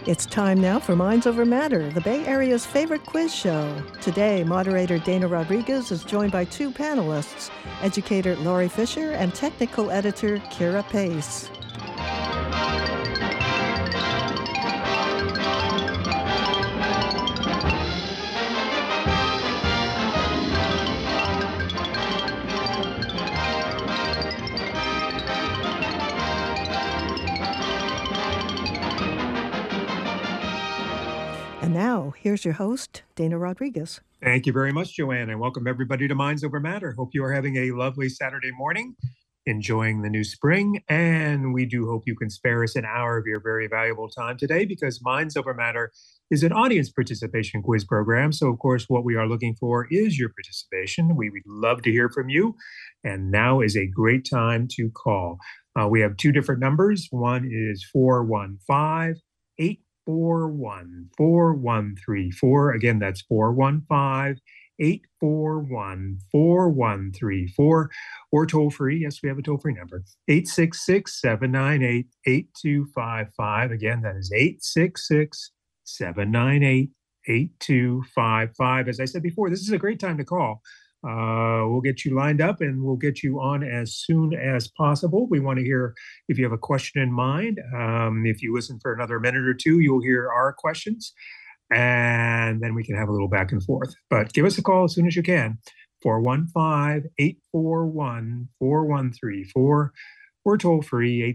It's time now for Minds Over Matter, the Bay Area's favorite quiz show. Today, moderator Dana Rodriguez is joined by two panelists, educator Laurie Fisher and technical editor Kira Pace. And now, here's your host, Dana Rodriguez. Thank you very much, Joanne, and welcome everybody to Minds Over Matter. Hope you are having a lovely Saturday morning, enjoying the new spring, and we do hope you can spare us an hour of your very valuable time today because Minds Over Matter is an audience participation quiz program. So, of course, what we are looking for is your participation. We would love to hear from you, and now is a great time to call. We have two different numbers. One is 415-841-4134. Again, that's 415-841-4134, or toll free. Yes, we have a toll free number, 866-798-8255. Again, that is 866-798-8255. As I said before, this is a great time to call. We'll get you lined up and we'll get you on as soon as possible. We want to hear if you have a question in mind. If you listen for another minute or two, you'll hear our questions and then we can have a little back and forth. But give us a call as soon as you can, 415-841-4134, or toll free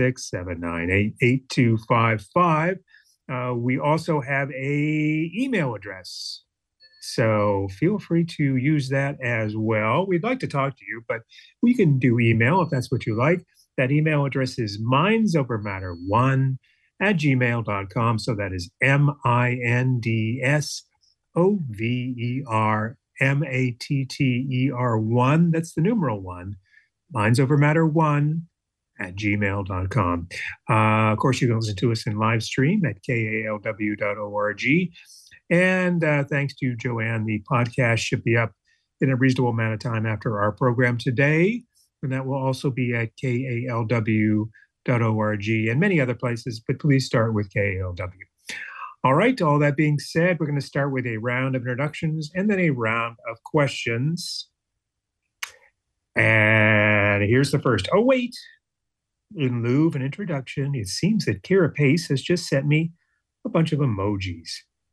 866-798-8255. We also have a email address, so feel free to use that as well. We'd like to talk to you, but we can do email if that's what you like. That email address is mindsovermatter1@gmail.com. So that is mindsovermatter1. That's the numeral 1. mindsovermatter1@gmail.com. Of course, you can listen to us in live stream at kalw.org. And thanks to Joanne, the podcast should be up in a reasonable amount of time after our program today. And that will also be at kalw.org and many other places, but please start with KALW. All right, all that being said, we're going to start with a round of introductions and then a round of questions. And here's the first. Oh, wait. In lieu of an introduction, it seems that Kira Pace has just sent me a bunch of emojis.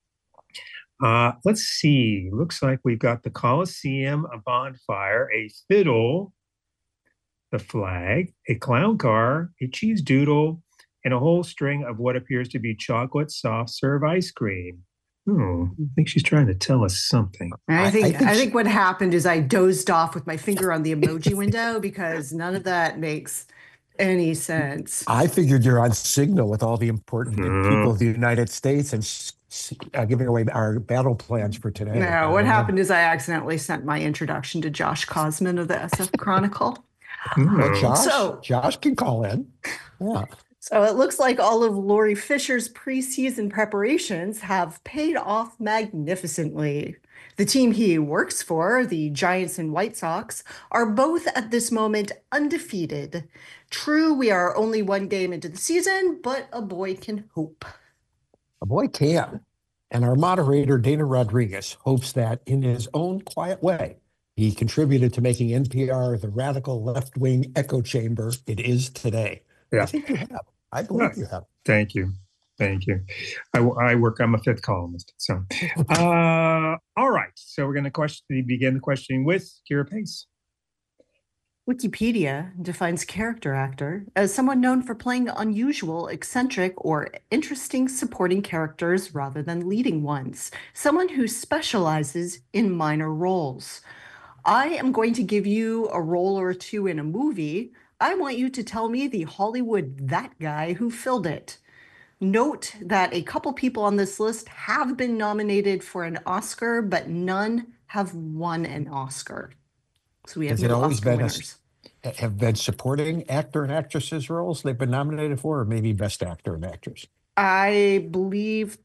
Let's see. Looks like we've got the Coliseum, a bonfire, a fiddle, the flag, a clown car, a cheese doodle, and a whole string of what appears to be chocolate soft serve ice cream. I think she's trying to tell us something. I think what happened is I dozed off with my finger on the emoji window because none of that makes any sense. I figured you're on Signal with all the important people of the United States and giving away our battle plans for today. No, what happened is I accidentally sent my introduction to Josh Cosman of the SF Chronicle. Well, Josh can call in. Yeah. So it looks like all of Laurie Fisher's preseason preparations have paid off magnificently. The team he works for, the Giants and White Sox, are both at this moment undefeated. True, we are only one game into the season, but a boy can hope. A boy can. And our moderator, Dana Rodriguez, hopes that in his own quiet way, he contributed to making NPR the radical left-wing echo chamber it is today. Yeah. I think you have. I believe you have. Thank you. I'm a fifth columnist. So, all right. So we're going to begin the questioning with Kira Pace. Wikipedia defines character actor as someone known for playing unusual, eccentric, or interesting supporting characters rather than leading ones. Someone who specializes in minor roles. I am going to give you a role or two in a movie. I want you to tell me the Hollywood that guy who filled it. Note that a couple people on this list have been nominated for an Oscar, but none have won an Oscar. So we have no Oscar winners. Have been supporting actor and actresses roles they've been nominated for, or maybe best actor and actress? I believe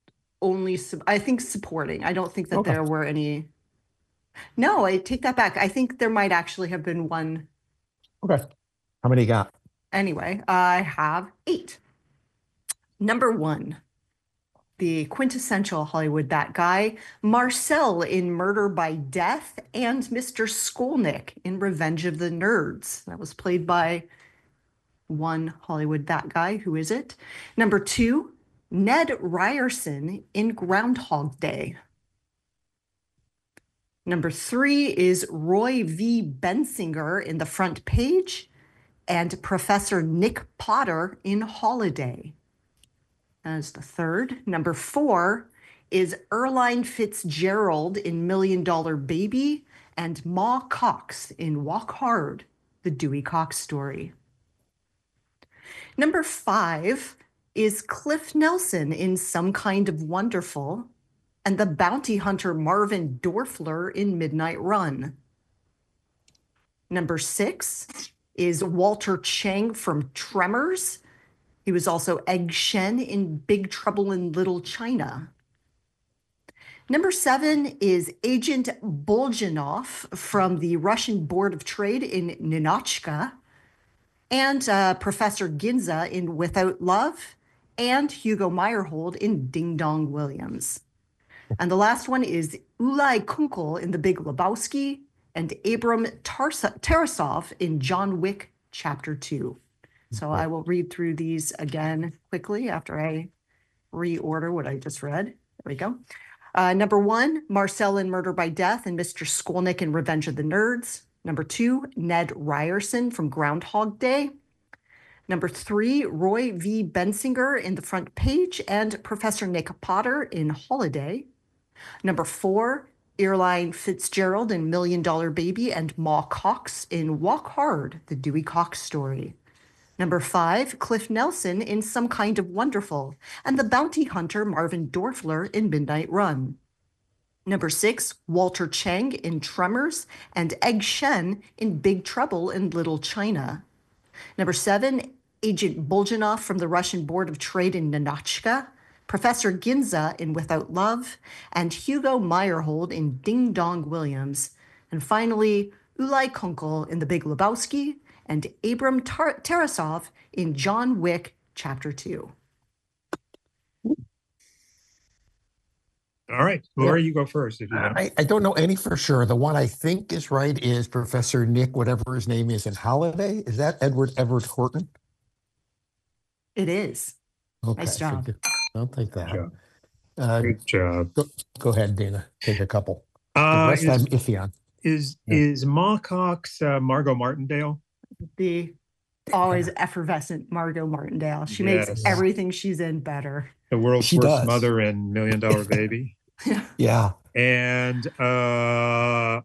I think supporting. I don't think that there were any. No, I take that back. I think there might actually have been one. Okay. How many you got? Anyway, I have 8. Number 1, the quintessential Hollywood that guy, Marcel in Murder by Death, and Mr. Skolnick in Revenge of the Nerds. That was played by one Hollywood that guy. Who is it? Number 2, Ned Ryerson in Groundhog Day. Number 3 is Roy V. Bensinger in The Front Page, and Professor Nick Potter in Holiday. That is the third. Number 4 is Earline Fitzgerald in Million Dollar Baby, and Ma Cox in Walk Hard, the Dewey Cox story. Number 5 is Cliff Nelson in Some Kind of Wonderful, and the bounty hunter Marvin Dorfler in Midnight Run. Number 6 is Walter Chang from Tremors. He was also Egg Shen in Big Trouble in Little China. Number 7 is Agent Boljanov from the Russian Board of Trade in Ninotchka, and Professor Ginza in Without Love, and Hugo Meyerhold in Ding Dong Williams. And the last one is Ulai Kunkel in The Big Lebowski, and Abram Tarasov in John Wick Chapter 2. So I will read through these again quickly after I reorder what I just read. There we go. Number 1, Marcel in Murder by Death and Mr. Skolnick in Revenge of the Nerds. Number 2, Ned Ryerson from Groundhog Day. Number 3, Roy V. Bensinger in The Front Page and Professor Nick Potter in Holiday. Number 4, Earline Fitzgerald in Million Dollar Baby and Ma Cox in Walk Hard, the Dewey Cox story. Number 5, Cliff Nelson in Some Kind of Wonderful, and the bounty hunter Marvin Dorfler in Midnight Run. Number 6, Walter Chang in Tremors, and Egg Shen in Big Trouble in Little China. Number 7, Agent Boljanov from the Russian Board of Trade in Ninotchka, Professor Ginza in Without Love, and Hugo Meyerhold in Ding Dong Williams. And finally, Ulai Kunkel in The Big Lebowski, and Abram Tarasov in John Wick Chapter 2. All right, Lori, you go first. If you know. I don't know any for sure. The one I think is right is Professor Nick, whatever his name is, in Holiday. Is that Edward Everett Horton? It is. Okay, Nice job. I'll take that. Good job. Go ahead, Dana. Take a couple. The rest I'm iffy on. Is Ma Cox Margot Martindale? The always effervescent Margot Martindale. She makes everything she's in better. The world's worst mother in Million Dollar Baby. Yeah. And I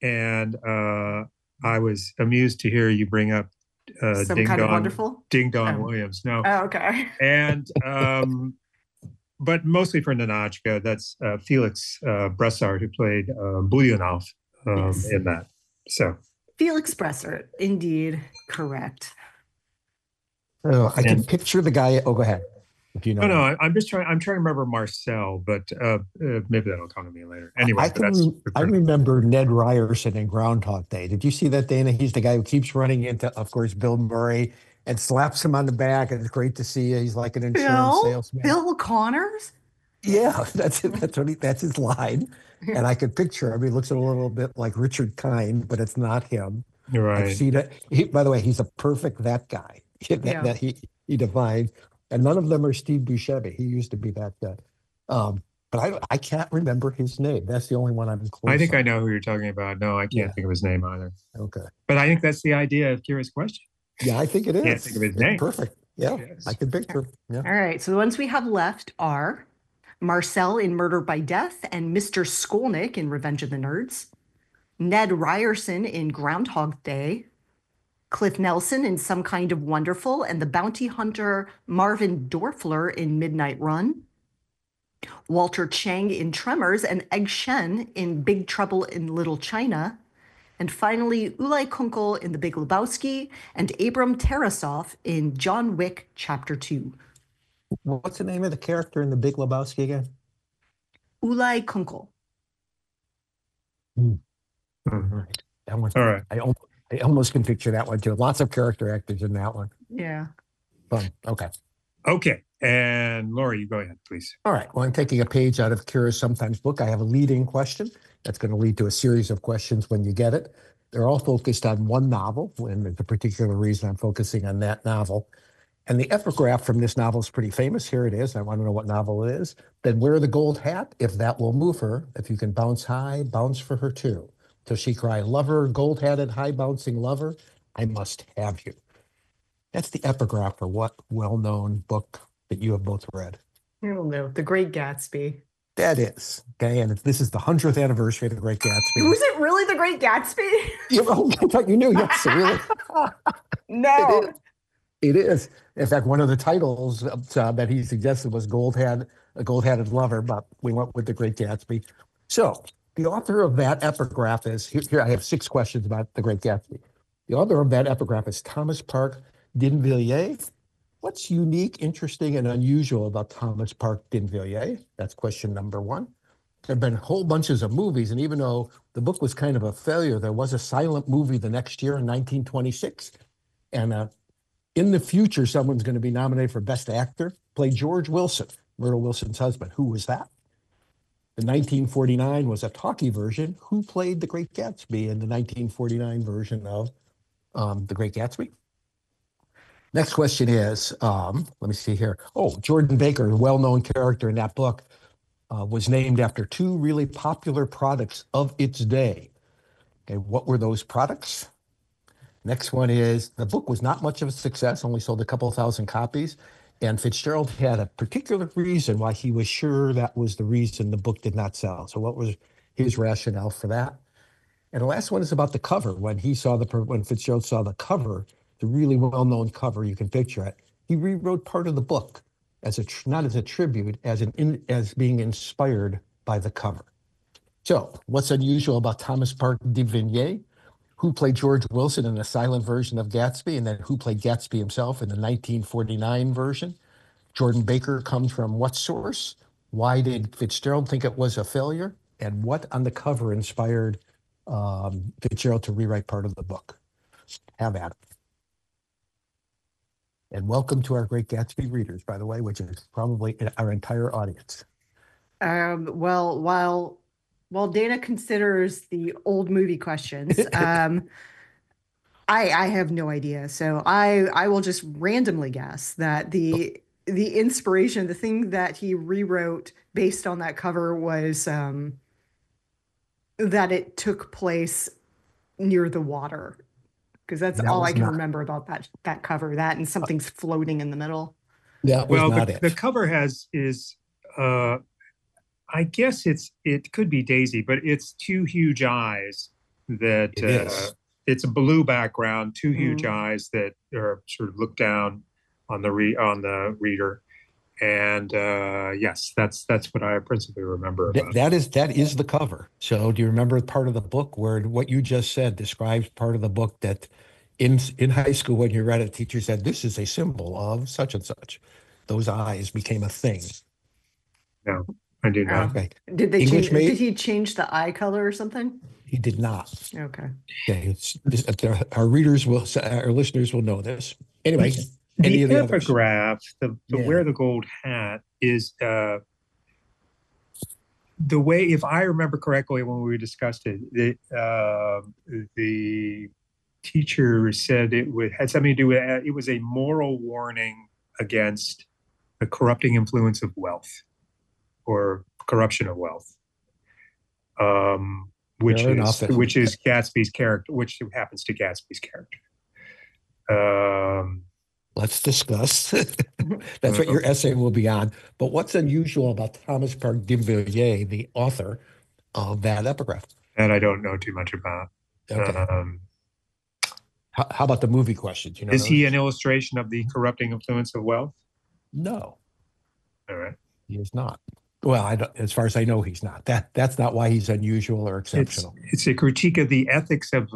was amused to hear you bring up Some Kind of Wonderful? Ding Dong Williams. No. Oh, okay. And but mostly for Ninotchka, that's Felix Bressart, who played Bulyonov in that. So Felix Bressart, indeed, correct. Oh, I can picture the guy. Oh, go ahead. If you know. No, I'm trying to remember Marcel, but maybe that'll come to me later. Anyway, I remember Ned Ryerson in Groundhog Day. Did you see that, Dana? He's the guy who keeps running into, of course, Bill Murray and slaps him on the back. And it's great to see you. He's like an insurance salesman. Bill Connors? Yeah, that's it. That's his line. And I could picture him. He looks a little bit like Richard Kind, but it's not him. You're right. I've seen it. By the way, he's a perfect that guy that he defined. And none of them are Steve Buscemi. He used to be that guy. But I can't remember his name. That's the only one I'm close I think I know who you're talking about. No, I can't think of his name either. Okay. But I think that's the idea of Kira's question. Yeah, I think it is. Can't think of his name. Perfect. Yeah, yes. I can picture. Yeah. All right. So the ones we have left are Marcel in Murder by Death and Mr. Skolnick in Revenge of the Nerds, Ned Ryerson in Groundhog Day, Cliff Nelson in Some Kind of Wonderful, and the bounty hunter Marvin Dorfler in Midnight Run, Walter Chang in Tremors, and Egg Shen in Big Trouble in Little China, and finally Ulai Kunkel in The Big Lebowski, and Abram Tarasov in John Wick Chapter 2. What's the name of the character in The Big Lebowski again? Ulai Kunkel. All right. That one's, all right. I almost can picture that one too. Lots of character actors in that one. Yeah. Fun. Okay. Okay. And Lori, you go ahead, please. All right. Well, I'm taking a page out of Kira's Sometimes book. I have a leading question that's going to lead to a series of questions when you get it. They're all focused on one novel, and there's a particular reason I'm focusing on that novel. And the epigraph from this novel is pretty famous. Here it is. I want to know what novel it is. Then wear the gold hat, if that will move her. If you can bounce high, bounce for her too. Till she cry, lover, gold-hatted, high-bouncing lover, I must have you. That's the epigraph for what well-known book that you have both read? I don't know. The Great Gatsby. That is. Okay, and this is the 100th anniversary of The Great Gatsby. Was it really The Great Gatsby? I thought you knew. Yes, really. No. It is. In fact, one of the titles that he suggested was A Gold-Hatted Lover, but we went with The Great Gatsby. So the author of that epigraph is, here I have 6 questions about The Great Gatsby. The author of that epigraph is Thomas Park D'Invilliers. What's unique, interesting, and unusual about Thomas Park D'Invilliers? That's question number 1. There have been whole bunches of movies, and even though the book was kind of a failure, there was a silent movie the next year in 1926. And in the future, someone's going to be nominated for Best Actor, played George Wilson, Myrtle Wilson's husband. Who was that? The 1949 was a talkie version. Who played The Great Gatsby in the 1949 version of The Great Gatsby? Next question is, let me see here. Oh, Jordan Baker, a well-known character in that book, was named after 2 really popular products of its day. Okay, what were those products? Next one is, the book was not much of a success, only sold a couple thousand copies, and Fitzgerald had a particular reason why he was sure that was the reason the book did not sell. So what was his rationale for that? And the last one is about the cover. When Fitzgerald saw the cover, the really well-known cover, you can picture it, he rewrote part of the book as not as a tribute, as being inspired by the cover. So what's unusual about Thomas Park D'Invilliers? Who played George Wilson in the silent version of Gatsby, and then who played Gatsby himself in the 1949 version? Jordan Baker comes from what source? Why did Fitzgerald think it was a failure? And what on the cover inspired Fitzgerald to rewrite part of the book? Have at it. And welcome to our Great Gatsby readers, by the way, which is probably our entire audience. Well, while Dana considers the old movie questions, I have no idea. So I will just randomly guess that the inspiration, the thing that he rewrote based on that cover was that it took place near the water. Because that's all I can remember about that cover, that and something's floating in the middle. Yeah, well, the cover is I guess it could be Daisy, but it's 2 huge eyes that it's a blue background, 2 huge eyes that are sort of look down on the reader. And yes, that's what I principally remember about. That is the cover. So do you remember part of the book where what you just said describes part of the book that in high school when you read it, teacher said, this is a symbol of such and such. Those eyes became a thing. No, I do not. Okay. Did he change the eye color or something? He did not. Okay. Okay. Our listeners will know this. Anyway. The epigraph, the wear the gold hat is the way, if I remember correctly when we discussed it, the teacher said had something to do with it was a moral warning against the corrupting influence of wealth or corruption of wealth, which is Gatsby's character, which happens to Gatsby's character. Let's discuss. That's what your essay will be on. But what's unusual about Thomas Park D'Invilliers, the author of that epigraph? And I don't know too much about. Okay. How about the movie questions? You know, is he an illustration of the corrupting influence of wealth? No. All right. He is not. Well, as far as I know, he's not. That's not why he's unusual or exceptional. It's a critique of the ethics of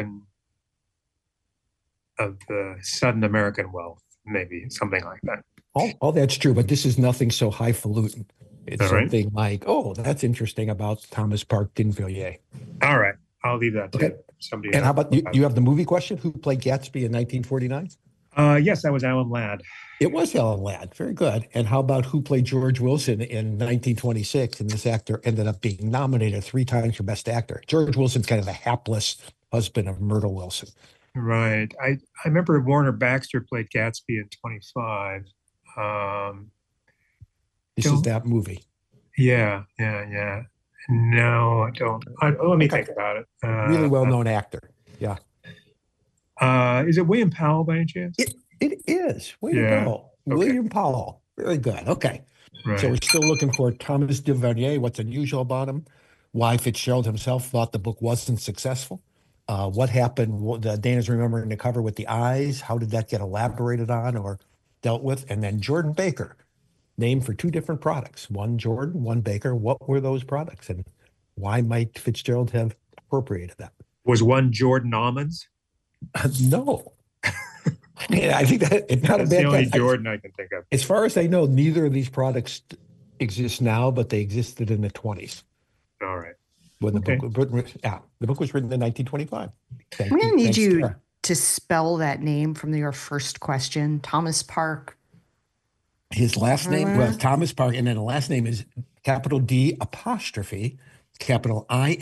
the sudden American wealth, maybe something like that. All that's true, but this is nothing so highfalutin. It's something like, oh, that's interesting about Thomas Park D'Invilliers. All right, I'll leave that to somebody. And how about you have the movie question? Who played Gatsby in 1949? Yes, that was Alan Ladd. It was Alan Ladd. Very good. And how about who played George Wilson in 1926? And this actor ended up being nominated 3 times for Best Actor. George Wilson's kind of the hapless husband of Myrtle Wilson. Right. I remember Warner Baxter played Gatsby in 25. This is that movie. Yeah. No, I don't. Let me think about it. Really well-known actor. Yeah. Is it William Powell by any chance? It is. Way to go. Okay. William Powell. Very good. Okay. Right. So we're still looking for Thomas Duvernay. What's unusual about him? Why Fitzgerald himself thought the book wasn't successful? What happened? The Dana's remembering the cover with the eyes. How did that get elaborated on or dealt with? And then Jordan Baker, named for 2 different products. One Jordan, one Baker. What were those products? And why might Fitzgerald have appropriated that? Was one Jordan Almonds? No. I think that it's not That's a bad the only guess. Jordan I can think of. As far as I know, neither of these products exist now, but they existed in the 20s. All right. When the book was written in 1925. I'm going to need you to spell that name from your first question. Thomas Park. His last name was Thomas Park, and then the last name is capital D apostrophe, capital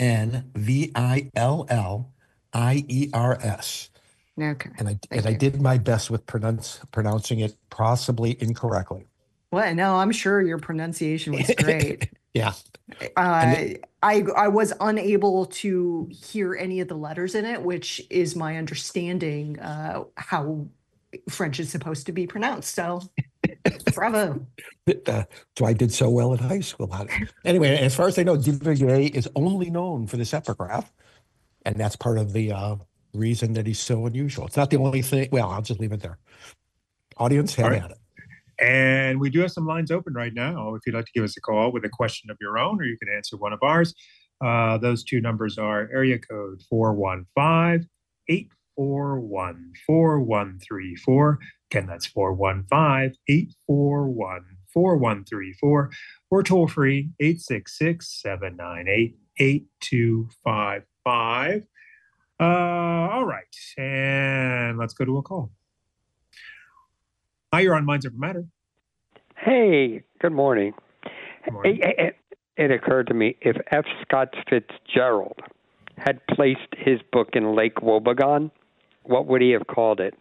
INVILLIERS. Okay. And I did my best with pronouncing it possibly incorrectly. Well, no, I'm sure your pronunciation was great. Yeah. I was unable to hear any of the letters in it, which is my understanding how French is supposed to be pronounced. So, bravo. So I did so well in high school. Anyway, as far as I know, Duvernay is only known for this epigraph, and that's part of the reason that he's so unusual. It's not the only thing. Well, I'll just leave it there. Audience, have at it. And we do have some lines open right now. If you'd like to give us a call with a question of your own, or you can answer one of ours. Those 2 numbers are area code 415-841-4134. Again, that's 415-841-4134, or toll free 866-798-8255. All right, and let's go to a call. Hi, you're on Minds Over Matter. Hey, good morning. Good morning. It occurred to me, if F. Scott Fitzgerald had placed his book in Lake Wobegon, what would he have called it?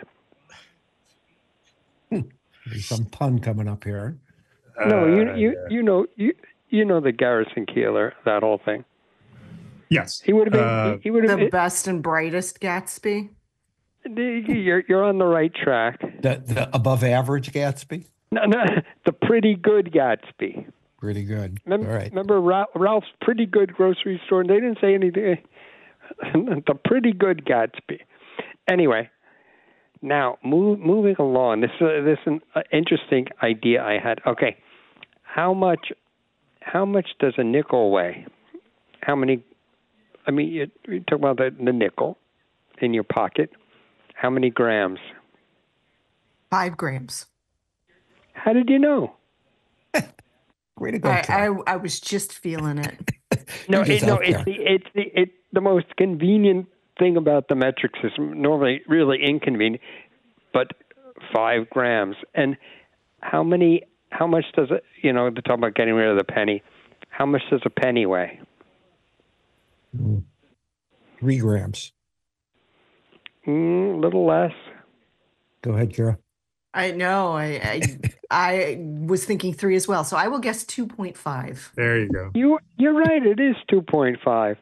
There's some pun coming up here. No, you know the Garrison Keillor, that whole thing. Yes, he would have been. The best and brightest Gatsby. You're on the right track. The above average Gatsby? No, the Pretty Good Gatsby. Pretty good. All right. Remember Ralph's Pretty Good grocery store? And they didn't say anything. The Pretty Good Gatsby. Anyway, now moving along. This is an interesting idea I had. Okay, how much does a nickel weigh? How many? I mean, you talk about the nickel in your pocket. How many grams? 5 grams. How did you know? Way to go, I was just feeling it. It's the most convenient thing about the metric system. Normally, really inconvenient, but 5 grams. And how much does it? To talk about getting rid of the penny. How much does a penny weigh? 3 grams. A little less. Go ahead, Kira. I know. I was thinking 3 as well. So I will guess 2.5. There you go. You're right. It is 2.5.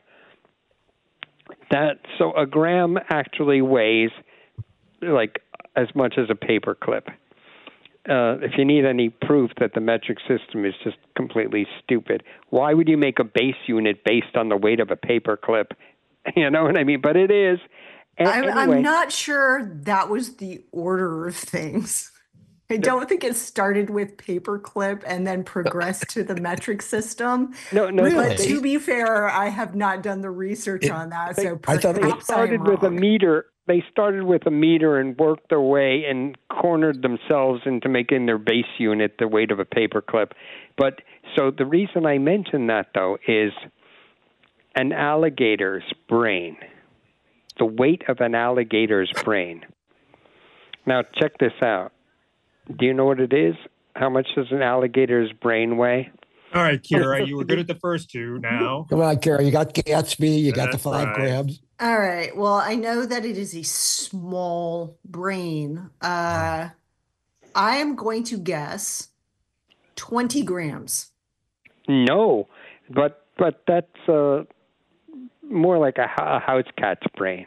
So a gram actually weighs like as much as a paper clip. If you need any proof that the metric system is just completely stupid, why would you make a base unit based on the weight of a paper clip? You know what I mean? But it is. Anyway, I'm not sure that was the order of things. I don't think it started with paperclip and then progressed to the metric system. No. Really? But to be fair, I have not done the research on that. So I thought they started with a meter. They started with a meter and worked their way and cornered themselves into making their base unit the weight of a paperclip. But so the reason I mention that, though, is an alligator's brain. The weight of an alligator's brain Now, check this out. Do you know what it is? How much does an alligator's brain weigh? All right, Kira, you were good at the first two now. Come on, Kara. You got Gatsby. You got the That's 5 right. grams. All right. Well, I know that it is a small brain. I am going to guess 20 grams. No, but that's more like a house cat's brain.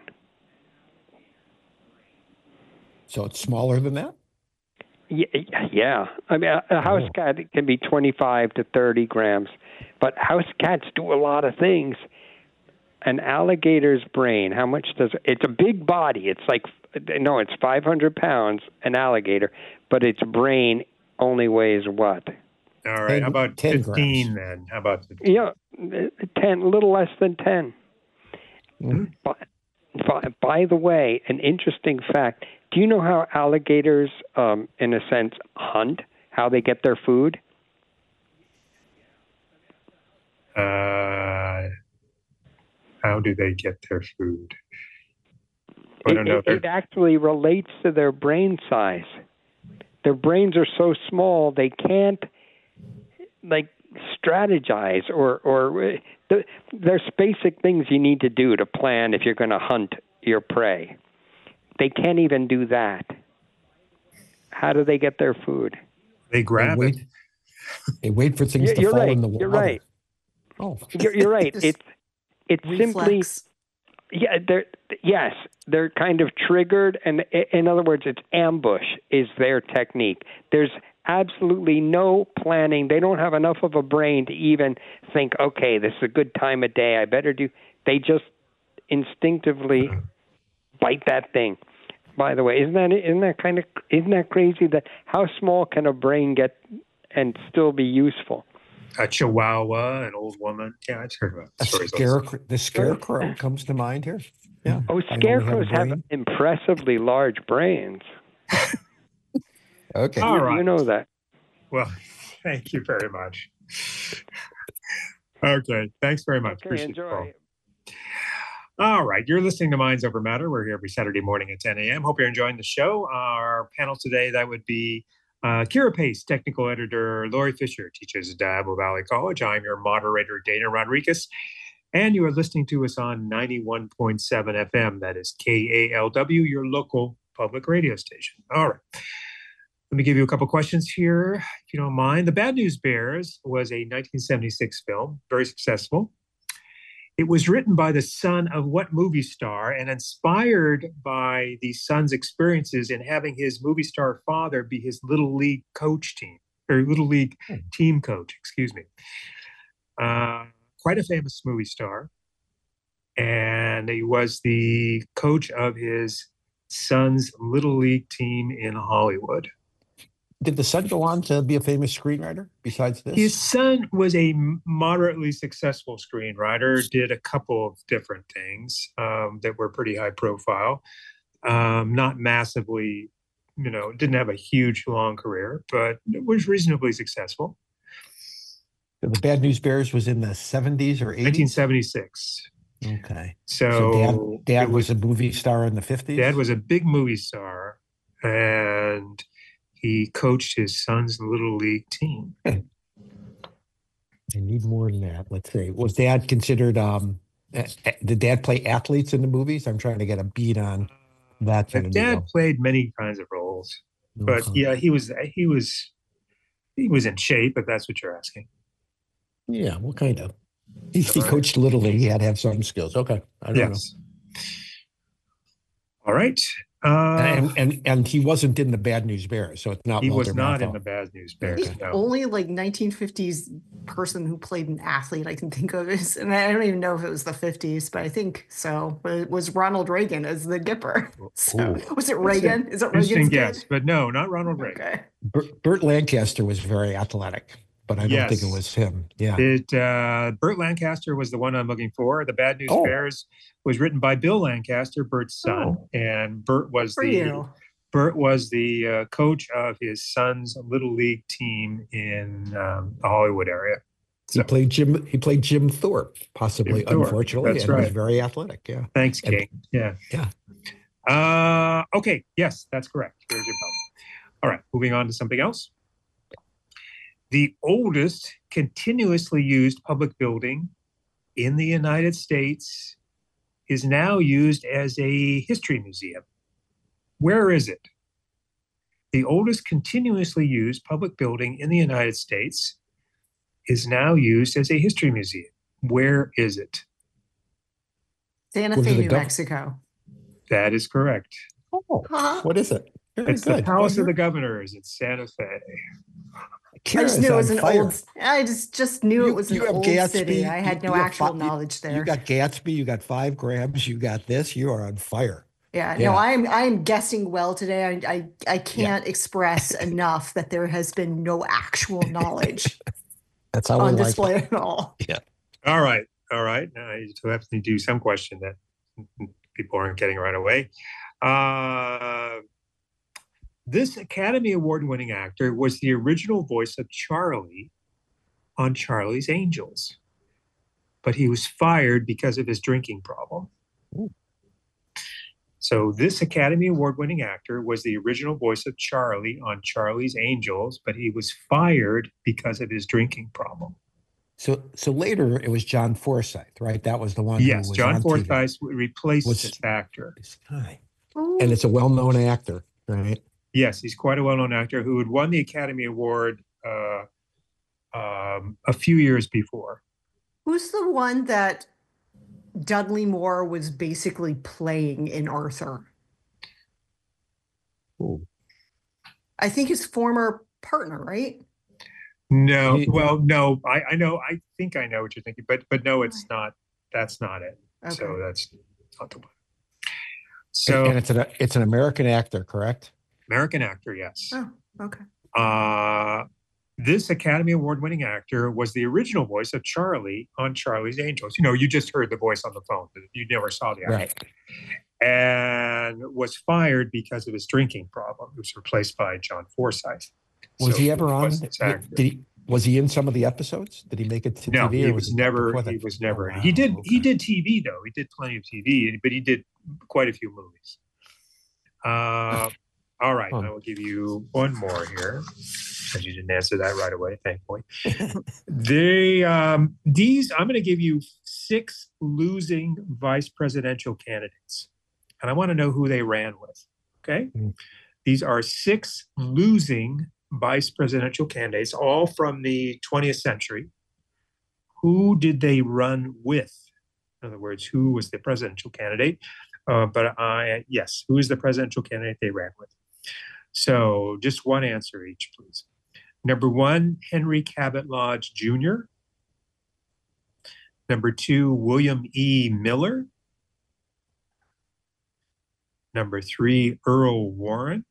So it's smaller than that? Yeah. I mean, a house cat can be 25 to 30 grams, but house cats do a lot of things. An alligator's brain, how much does it's a big body. It's like, no, it's 500 pounds, an alligator, but its brain only weighs what? All right, how about 10 15 grams. then? How about 15? Yeah, 10, a little less than 10. By the way, an interesting fact. Do you know how alligators, in a sense, hunt? How they get their food? How do they get their food? I don't know. It actually relates to their brain size. Their brains are so small they can't, like, strategize or there's basic things you need to do to plan if you're going to hunt your prey. They can't even do that. How do they get their food? They grab it. They wait for things to fall in the water. You're right. Oh, You're right. It's simply, Reflex. yeah. They're kind of triggered, and in other words, it's ambush is their technique. There's absolutely no planning. They don't have enough of a brain to even think, okay, this is a good time of day. I better do. They just instinctively bite that thing. By the way, isn't that crazy that how small can a brain get and still be useful? A chihuahua, an old woman. Yeah, I've heard about stories. the scarecrow comes to mind here. Yeah. Oh, scarecrows have impressively large brains. Okay. All right. You know that. Well, thank you very much. Okay, thanks very much. Okay, Appreciate the call. enjoy. All right, you're listening to Minds Over Matter. We're here every Saturday morning at 10 a.m. Hope you're enjoying the show. Our panel today, that would be Kira Pace, technical editor, Lori Fisher, teaches at Diablo Valley College. I'm your moderator, Dana Rodriguez, and you are listening to us on 91.7 FM. That is KALW, your local public radio station. All right. Let me give you a couple questions here, if you don't mind. The Bad News Bears was a 1976 film, very successful. It was written by the son of what movie star and inspired by the son's experiences in having his movie star father be his little league team coach, excuse me. Quite a famous movie star. And he was the coach of his son's little league team in Hollywood. Did the son go on to be a famous screenwriter besides this? His son was a moderately successful screenwriter, did a couple of different things that were pretty high profile, not massively, didn't have a huge long career, but it was reasonably successful. The Bad News Bears was in the 70s or 80s? 1976. Okay. So Dad was a movie star in the 50s? Dad was a big movie star, and he coached his son's little league team. I need more than that. Let's see. Was Dad considered, did Dad play athletes in the movies? I'm trying to get a beat on that. Dad played many kinds of roles, but yeah, he was in shape, if that's what you're asking. Yeah, what kind of? He coached Little League. He had to have some skills. Okay. I don't know. All right. And he wasn't in the Bad News Bears, so it's not. He Walter was not Matthau. in the Bad News Bears. No. Only like 1950s person who played an athlete I can think of is, and I don't even know if it was the 50s, but I think so. But it was Ronald Reagan as the Gipper. So, was it Reagan? Is it Reagan's guess, but no, not Ronald Reagan. Okay. Burt Lancaster was very athletic, but I don't think it was him. Yeah. Burt Lancaster was the one I'm looking for. The Bad News Bears was written by Bill Lancaster, Burt's son, and Burt was the coach of his son's little league team in the Hollywood area. So, he played Jim Thorpe, possibly, unfortunately. That's and right. He was very athletic. Yeah. Thanks, King. Yeah. Okay, yes, that's correct. Here's your bell. All right, moving on to something else. The oldest continuously used public building in the United States is now used as a history museum. Where is it? The oldest continuously used public building in the United States is now used as a history museum. Where is it? Santa Was it Fe, the New gov- Mexico. That is correct. Oh, Huh? what is it? Very It's the good. Palace Well, of the Governors in Santa Fe. I Kira just is knew it on was an fire. old. I just knew it was an You have old Gatsby. city. I had no you have actual fi- knowledge You there. got Gatsby. You got Five Grams. You got this. You are on fire. Yeah, Yeah. no, I'm guessing well today. I can't express enough that there has been no actual knowledge That's how we on like display it. at all. Yeah. All right. Now you have to do some question that people aren't getting right away. This Academy Award-winning actor was the original voice of Charlie on Charlie's Angels, but he was fired because of his drinking problem. Ooh. So this Academy Award-winning actor was the original voice of Charlie on Charlie's Angels, but he was fired because of his drinking problem. So later it was John Forsythe, right? That was the one who Yes, was John on Forsythe TV. replaced Was- this actor. This guy. And it's a well-known actor, right? Yes, he's quite a well-known actor who had won the Academy Award a few years before. Who's the one that Dudley Moore was basically playing in Arthur? Ooh. I think his former partner, right? No, He- well, no, I know, I think I know what you're thinking, but no, it's not. That's not it. So Okay. that's not the one. So And it's an American actor, correct? American actor, yes. Oh, okay. This Academy Award-winning actor was the original voice of Charlie on Charlie's Angels. You know, you just heard the voice on the phone. You never saw the actor. Right. And was fired because of his drinking problem. He was replaced by John Forsythe. Was So he ever on? was this actor. Was he in some of the episodes? Did he make it to No, TV? he or was it never. with He it? was never. Oh, wow, He did okay. TV though. He did plenty of TV, but he did quite a few movies. All right, Huh. I will give you one more here, because you didn't answer that right away. Thankfully, these I'm going to give you 6 losing vice presidential candidates, and I want to know who they ran with. Okay, these are 6 losing vice presidential candidates, all from the 20th century. Who did they run with? In other words, who was the presidential candidate? Yes, who is the presidential candidate they ran with? So just one answer each, please. Number 1, Henry Cabot Lodge Jr. Number 2, William E. Miller. Number 3, Earl Warren.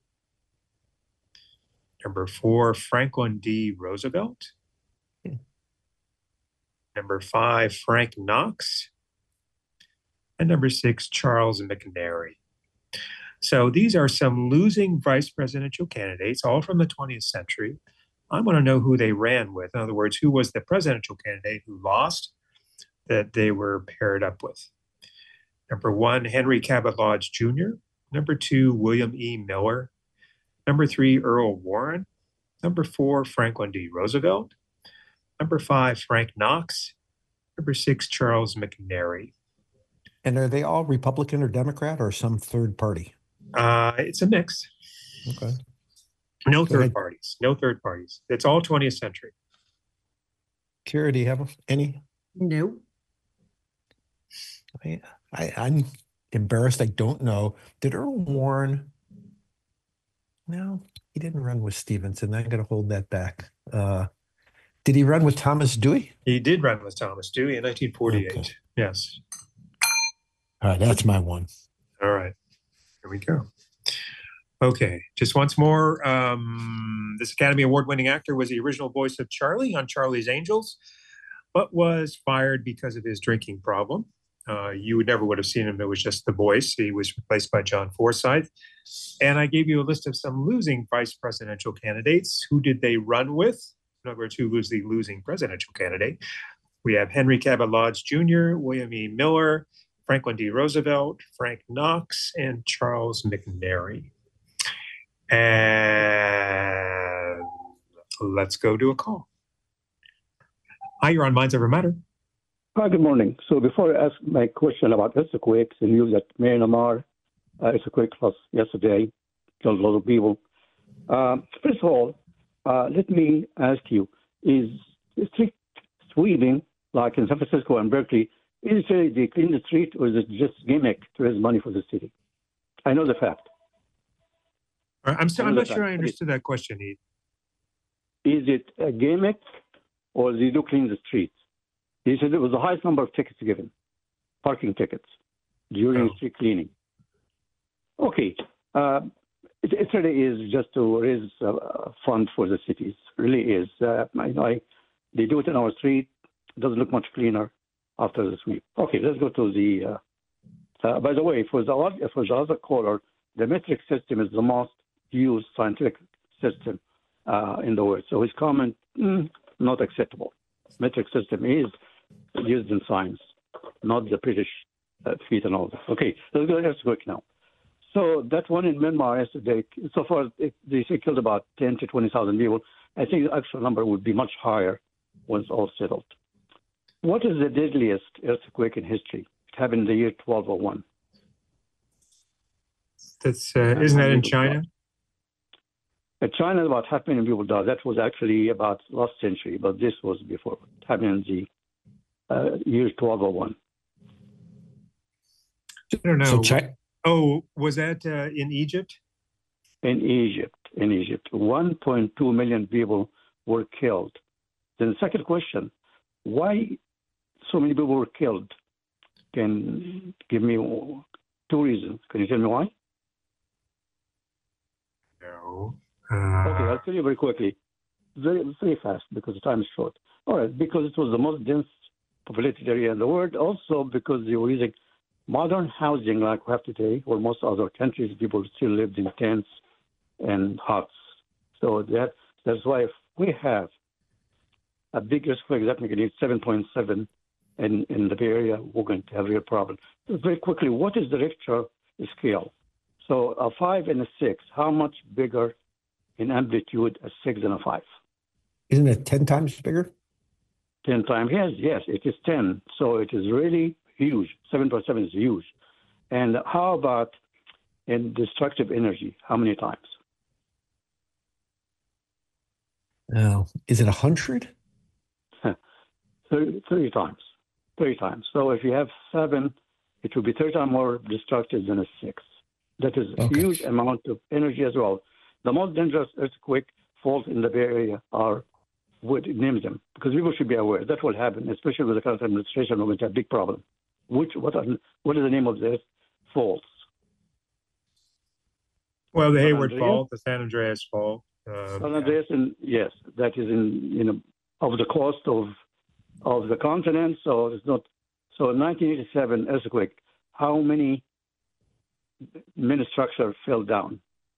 Number 4, Franklin D. Roosevelt. Number 5, Frank Knox. And number 6, Charles McNary. So these are some losing vice presidential candidates, all from the 20th century. I want to know who they ran with. In other words, who was the presidential candidate who lost that they were paired up with? Number 1, Henry Cabot Lodge Jr. Number 2, William E. Miller. Number 3, Earl Warren. Number 4, Franklin D. Roosevelt. Number 5, Frank Knox. Number 6, Charles McNary. And are they all Republican or Democrat or some third party? It's a mix. Okay. No Go ahead. third parties. No third parties. It's all 20th century. Kira, do you have any? No. I'm embarrassed. I don't know. Did Earl Warren? No, he didn't run with Stevenson. I'm going to hold that back. Did he run with Thomas Dewey? He did run with Thomas Dewey in 1948. Okay. Yes. All right, that's my one. All right. Here we go. Okay, just once more. This Academy Award-winning actor was the original voice of Charlie on Charlie's Angels, but was fired because of his drinking problem. You never would have seen him. It was just the voice. He was replaced by John Forsythe. And I gave you a list of some losing vice presidential candidates. Who did they run with? In other words, who was the losing presidential candidate? We have Henry Cabot Lodge Jr., William E. Miller, Franklin D. Roosevelt, Frank Knox, and Charles McNary. And let's go to a call. Hi, you're on Minds Over Matter. Hi, good morning. So before I ask my question about earthquakes and news that Myanmar earthquake was yesterday, killed a lot of people. First of all, let me ask you, is strict sweeping, like in San Francisco and Berkeley, is it really they clean the street or is it just gimmick to raise money for the city? I know the fact. I'm not sure I understood that question, Ed. Is it a gimmick or they do clean the streets? He said it was the highest number of tickets given, parking tickets, during street cleaning. Okay. It really is just to raise fund for the cities. It really is. They do it in our street. It doesn't look much cleaner after the sweep. Okay, let's go to the... by the way, for the other caller, the metric system is the most used scientific system in the world. So his comment, not acceptable. Metric system is used in science, not the British feet and all that. Okay, let's go to quick now. So that one in Myanmar yesterday, so far they say killed about 10 to 20,000 people. I think the actual number would be much higher once all settled. What is the deadliest earthquake in history? It happened in the year 1201. That's isn't that in China? China, about 500,000 people died. That was actually about last century, but this was before. It happened in the year 1201. I don't know. So was that in Egypt? In Egypt. 1.2 million people were killed. Then the second question, why so many people were killed? Can give me two reasons. Can you tell me why? No. Okay, I'll tell you very quickly. Very fast because the time is short. All right, because it was the most dense populated area in the world. Also because they were using modern housing like we have today, or most other countries, people still lived in tents and huts. So that's why if we have a big earthquake that magnitude 7.7 in the Bay Area, we're going to have a real problem. Very quickly, what is the Richter scale? So a 5 and a 6, how much bigger in amplitude a 6 and a 5? Isn't it 10 times bigger? 10 times, yes, it is 10. So it is really huge. 7.7 is huge. And how about in destructive energy? How many times? No. Is it 100? 30 times. 30 times. So if you have 7, it will be 30 times more destructive than a 6. That is a huge amount of energy as well. The most dangerous earthquake faults in the Bay Area are, would name them, because people should be aware that will happen, especially with the current administration. We're going to have a big problem. What is the name of the faults? Well, the Hayward Fault, the San Andreas Fault. San Andreas, yes, that is in of the coast of the continent. So it's not. So in 1987 earthquake, how many structures fell down?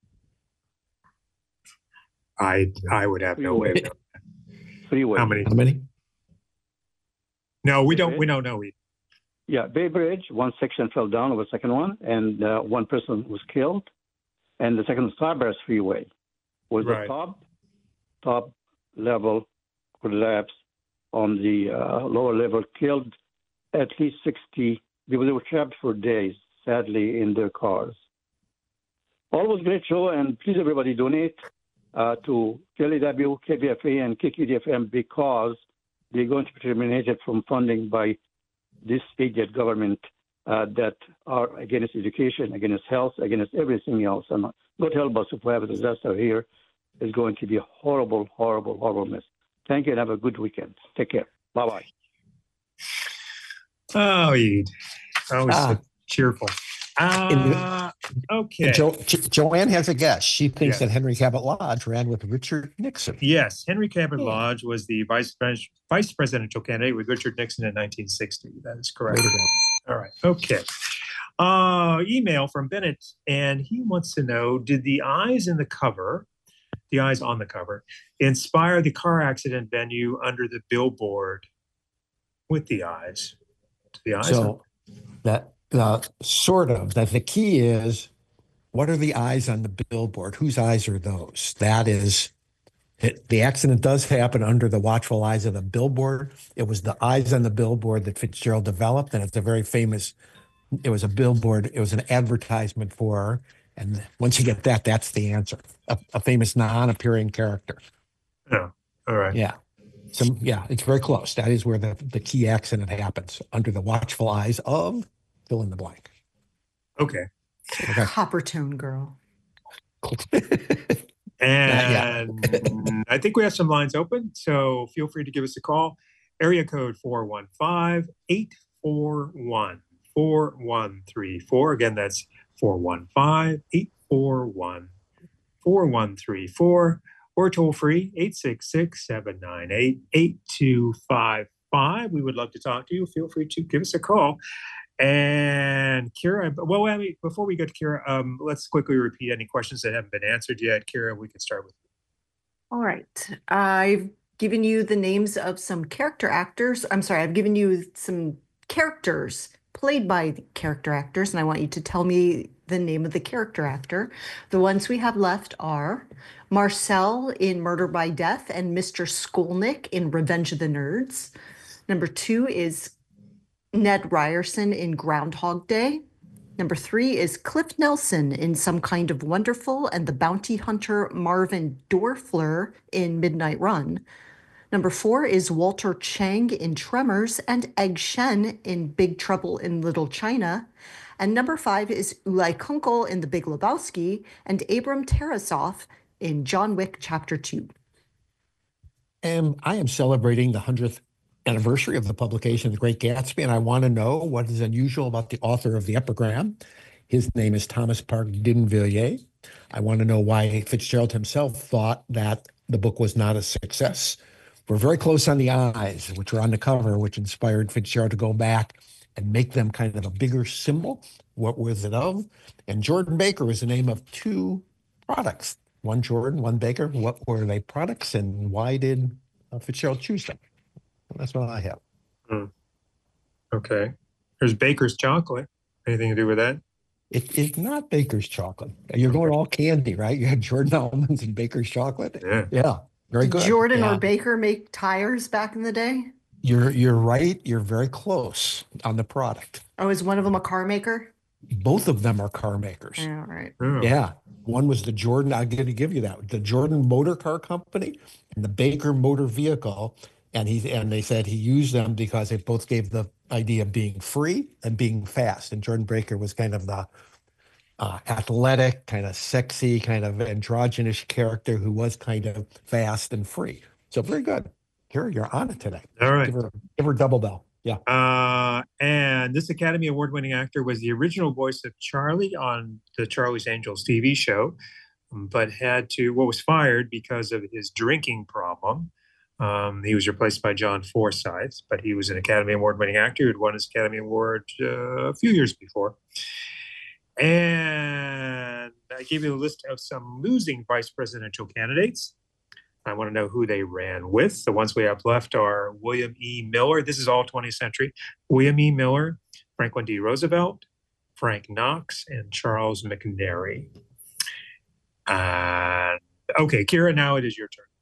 I would have no way. 3 ways. How many? How many? No, we don't know. Yeah, Bay Bridge, one section fell down over the second one, and one person was killed. And the second Starburst Freeway was Right. the top level collapse on the lower level, killed at least 60 people. They were trapped for days, sadly, in their cars. Always great show, and please everybody donate to KLW, KBFA, and KQDFM because they're going to be terminated from funding by this idiot government that are against education, against health, against everything else. And God help us if we have a disaster here. It's going to be a horrible, horrible, horrible mess. Thank you and have a good weekend. Take care. Bye-bye. Oh, Ed. Always so cheerful. Okay. Joanne has a guess. She thinks Yes. that Henry Cabot Lodge ran with Richard Nixon. Yes, Henry Cabot Lodge was the vice presidential candidate with Richard Nixon in 1960. That is correct. Way to go. All right. Okay. Email from Bennett, and he wants to know: did the eyes on the cover, inspire the car accident venue under the billboard with the eyes? The eyes. So that Sort of. That the key is, what are the eyes on the billboard? Whose eyes are those? That is, the accident does happen under the watchful eyes of the billboard. It was the eyes on the billboard that Fitzgerald developed, and it's a very famous, it was a billboard, it was an advertisement for her. And once you get that, that's the answer. A famous non-appearing character. Oh, all right. Yeah. Yeah, it's very close. That is where the key accident happens, under the watchful eyes of fill in the blank. Okay. Coppertone girl. And I think we have some lines open, so feel free to give us a call. Area code 415-841-4134. Again, that's 415-841-4134. Or toll free, 866-798-8255. We would love to talk to you. Feel free to give us a call. And Kira, well, I mean, before we go to Kira, let's quickly repeat any questions that haven't been answered yet. Kira, we can start with you. All right. I've given you the names of some character actors. I'm sorry, I've given you some characters played by the character actors, and I want you to tell me the name of the character actor. The ones we have left are Marcel in Murder by Death and Mr. Skolnick in Revenge of the Nerds. Number 2 is Ned Ryerson in Groundhog Day. Number 3 is Cliff Nelson in Some Kind of Wonderful, and the bounty hunter Marvin Dorfler in Midnight Run. Number 4 is Walter Chang in Tremors, and Egg Shen in Big Trouble in Little China. And number 5 is Uli Kunkel in The Big Lebowski, and Abram Tarasov in John Wick Chapter 2. And I am celebrating the 100th anniversary of the publication of The Great Gatsby, and I want to know what is unusual about the author of the epigram. His name is Thomas Park Dinvilliers. I want to know why Fitzgerald himself thought that the book was not a success. We're very close on the eyes, which are on the cover, which inspired Fitzgerald to go back and make them kind of a bigger symbol. What was it of? And Jordan Baker is the name of 2 products. One Jordan, one Baker. What were they products, and why did Fitzgerald choose them? That's what I have. Okay. There's Baker's chocolate. Anything to do with that? It is not Baker's chocolate. You're going all candy, right? You had Jordan almonds and Baker's chocolate. Yeah. Very good. Did Jordan or Baker make tires back in the day? You're right. You're very close on the product. Oh, is one of them a car maker? Both of them are car makers. Yeah, all right. Yeah. One was the Jordan, I'm going to give you that, the Jordan Motor Car Company and the Baker Motor Vehicle. And they said he used them because they both gave the idea of being free and being fast. And Jordan Baker was kind of the athletic, kind of sexy, kind of androgynous character who was kind of fast and free. So very good. Kira, you're on it today. All right. Give her double bell. Yeah. And this Academy Award-winning actor was the original voice of Charlie on the Charlie's Angels TV show, but was fired because of his drinking problem. He was replaced by John Forsythe, but he was an Academy Award-winning actor who had won his Academy Award a few years before. And I gave you a list of some losing vice presidential candidates. I want to know who they ran with. The ones we have left are William E. Miller. This is all 20th century. William E. Miller, Franklin D. Roosevelt, Frank Knox, and Charles McNary. Okay, Kira, now it is your turn.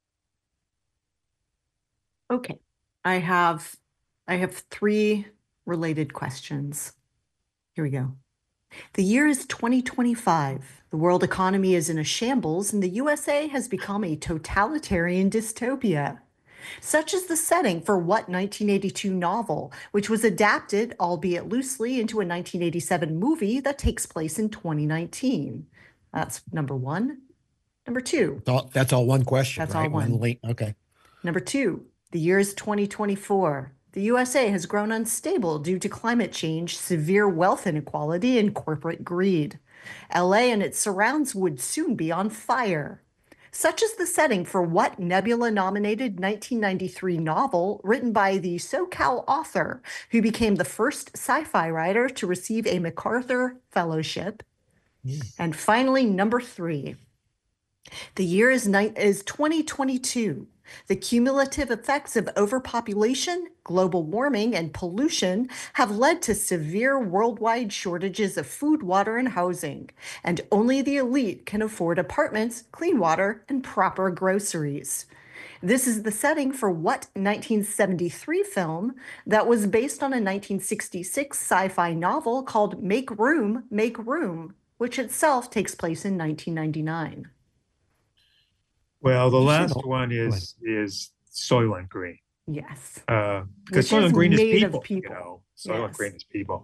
Okay, I have 3 related questions. Here we go. The year is 2025. The world economy is in a shambles, and the USA has become a totalitarian dystopia. Such is the setting for what 1982 novel, which was adapted, albeit loosely, into a 1987 movie that takes place in 2019? That's number 1. Number 2. That's all one question. That's right? all one. link. Okay. Number 2. The year is 2024. The USA has grown unstable due to climate change, severe wealth inequality, and corporate greed. LA and its surrounds would soon be on fire. Such is the setting for what Nebula-nominated 1993 novel written by the SoCal author who became the first sci-fi writer to receive a MacArthur Fellowship. And finally, number 3. The year is 2022. The cumulative effects of overpopulation, global warming, and pollution have led to severe worldwide shortages of food, water, and housing, and only the elite can afford apartments, clean water, and proper groceries. This is the setting for what 1973 film that was based on a 1966 sci-fi novel called Make Room, which itself takes place in 1999. Well, the Did you say last no? one Go ahead. is Soylent Green. Yes. Because Which Soylent is Green is made of people, people. Soylent Yes. Green is people.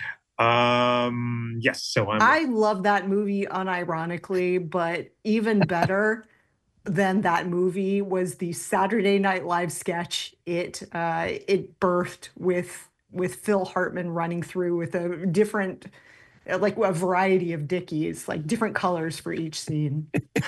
Yes, so I love that movie unironically, but even better than that movie was the Saturday Night Live sketch. It birthed with Phil Hartman running through with a different, like a variety of Dickies, like different colors for each scene.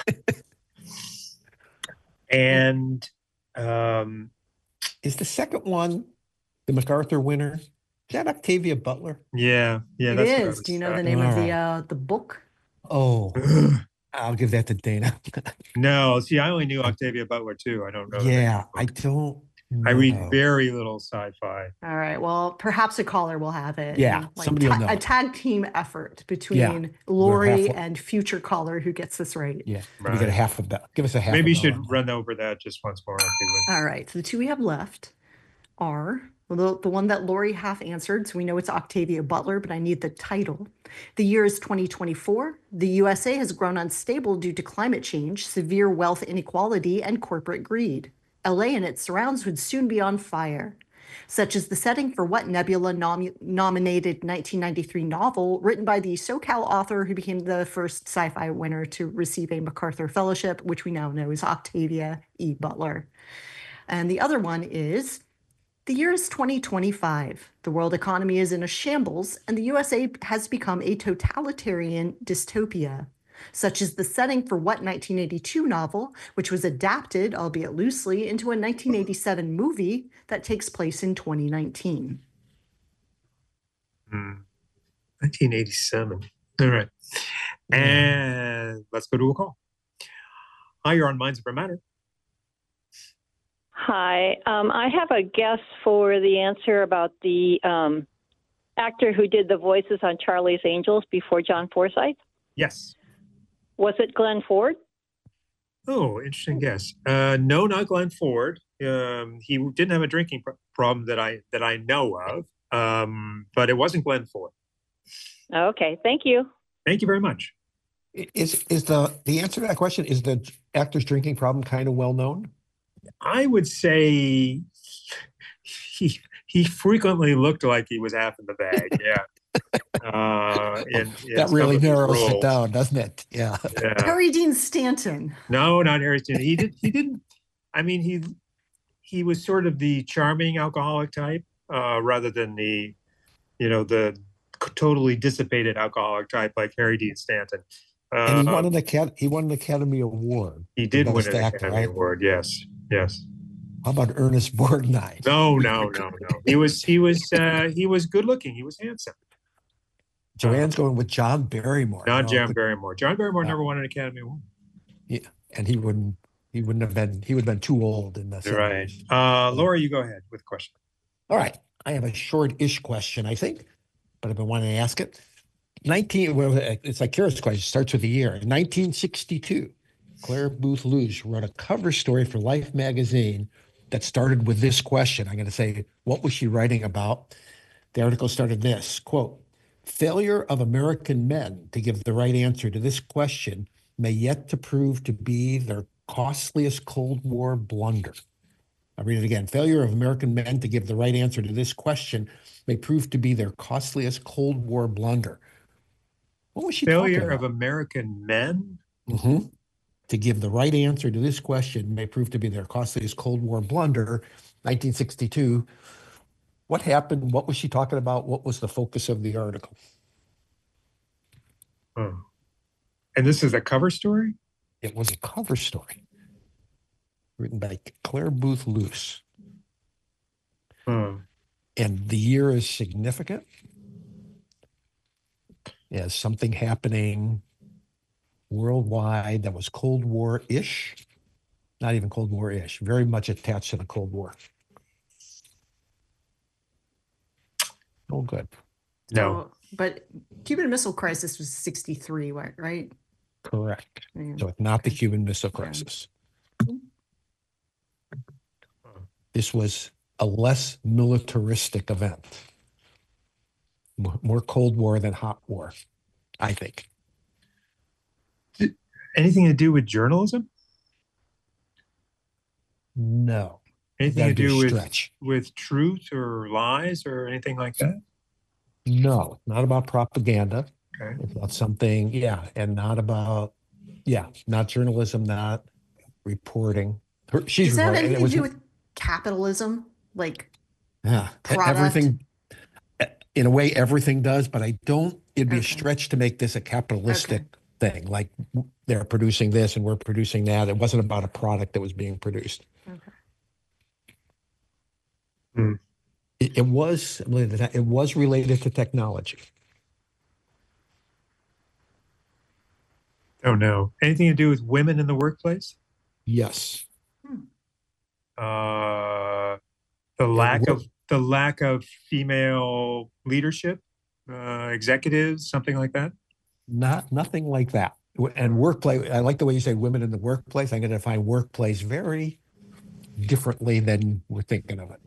and Is the second one the MacArthur winner? Is that Octavia Butler? yeah, It that's what I is. was Do you know the thought. name of Alright. the book? Oh, I'll give that to Dana. No, see, I only knew Octavia Butler too. I don't know the name Yeah, of the I book. don't I read know. very little sci-fi. All right. Well, perhaps a caller will have it. Yeah, and, like somebody will know. a tag team effort Yeah, between we're Lori halfway. and future caller who gets this right. Yeah, we get a Right. half of that. Give us a half Maybe you of that should on that. run over that just once more if you would. All right. So the two we have left are the one that Lori half answered. So we know it's Octavia Butler, but I need the title. The year is 2024. The USA has grown unstable due to climate change, severe wealth inequality, and corporate greed. LA and its surrounds would soon be on fire. Such as the setting for what Nebula nominated 1993 novel written by the SoCal author who became the first sci-fi winner to receive a MacArthur Fellowship, which we now know is Octavia E. Butler. And the other one is the year is 2025. The world economy is in a shambles, and the USA has become a totalitarian dystopia. Such as the setting for what 1982 novel, which was adapted, albeit loosely, into a 1987 movie that takes place in 2019. 1987. All right. And let's go to a call. Hi, you're on Minds Over Matter. Hi. I have a guess for the answer about the actor who did the voices on Charlie's Angels before John Forsythe. Yes. Was it Glenn Ford? Oh, interesting guess. No, not Glenn Ford. He didn't have a drinking problem that I know of, but it wasn't Glenn Ford. Okay, thank you. Thank you very much. Is the answer to that question, is the actor's drinking problem kind of well known? I would say he frequently looked like he was half in the bag. Yeah. In That some really of his narrows it roles. down, doesn't it? Yeah. Yeah. Harry Dean Stanton. No, not Harry Stanton. He didn't. I mean, he was sort of the charming alcoholic type, rather than the totally dissipated alcoholic type like Harry Dean Stanton. And he won an Academy Award. He did win Best an actor, Academy right? Award. Yes. How about Ernest Borgnine? No. He was good looking. He was handsome. Joanne's going with John Barrymore. Not John Barrymore. John Barrymore never won an Academy Award. Yeah, and he would have been too old in the 70s. Right. Laura, you go ahead with a question. All right. I have a short-ish question, I think, but I've been wanting to ask it. It's like Kira's question, starts with the year. In 1962, Claire Booth Luce wrote a cover story for Life magazine that started with this question. I'm going to say, what was she writing about? The article started this, quote, failure of American men to give the right answer to this question may yet to prove to be their costliest Cold War blunder. I'll read it again. Failure of American men to give the right answer to this question may prove to be their costliest Cold War blunder. What was she talking Failure about? of American men? Mm-hmm. To give the right answer to this question may prove to be their costliest Cold War blunder. 1962. What happened? What was she talking about? What was the focus of the article? Oh. And this is a cover story? It was a cover story written by Claire Booth Luce. Oh. And the year is significant. Yeah, something happening worldwide that was Cold War-ish. Not even Cold War-ish, very much attached to the Cold War. Oh, good. No. But Cuban Missile Crisis was 63, right? Correct. Yeah. So it's not the Okay. Cuban Missile Crisis. This was a less militaristic event. More Cold War than Hot War, I think. Anything to do with journalism? No. Anything to That'd be a do stretch. with truth or lies or anything like that? No, not about propaganda. Okay. It's about something, and not about, not journalism, not reporting. She's Does that have reporting. anything to do with capitalism? Like product? Everything, in a way, everything does, but it'd be a Okay. stretch to make this a capitalistic thing. Like they're producing this and we're producing that. It wasn't about a product that was being produced. Okay. Hmm. It was related to technology. Oh no. Anything to do with women in the workplace? Yes. The lack of female leadership, executives, something like that. Nothing like that. And workplace, I like the way you say women in the workplace. I'm going to define workplace very differently than we're thinking of it.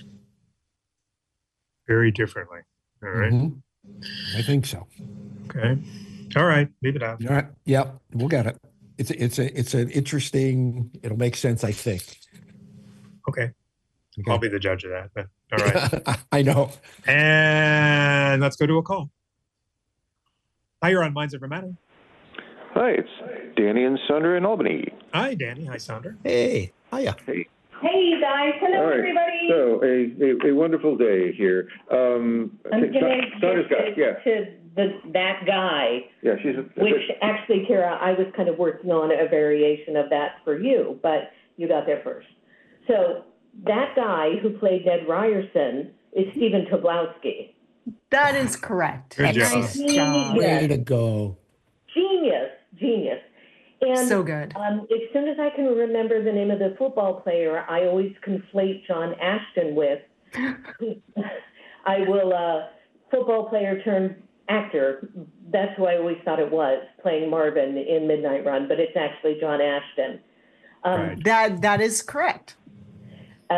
Very differently. All right. Mhm. I think so. Okay. All right. Leave it out. All right. Yep. We'll get it. It's an interesting, it'll make sense, I think. Okay. Okay. I'll be the judge of that. But all right. I know. And let's go to a call. Hi, you're on Minds Over Matter. Hi, it's Danny and Sandra in Albany. Hi, Danny. Hi, Sandra. Hey. Hiya. Hey. Hey, you guys. Hello, All right. everybody. So, a wonderful day here. I'm going to Sandra's got, to that guy, yeah, she's which actually, Kara, I was kind of working on a variation of that for you, but you got there first. So that guy who played Ned Ryerson is Stephen Tobolowsky. That is correct. Good job. Nice job. Way to go. Genius. And So good. as soon as I can remember the name of the football player, I always conflate John Ashton with, football player turned actor. That's who I always thought it was, playing Marvin in Midnight Run, but it's actually John Ashton. Right. That is correct. Did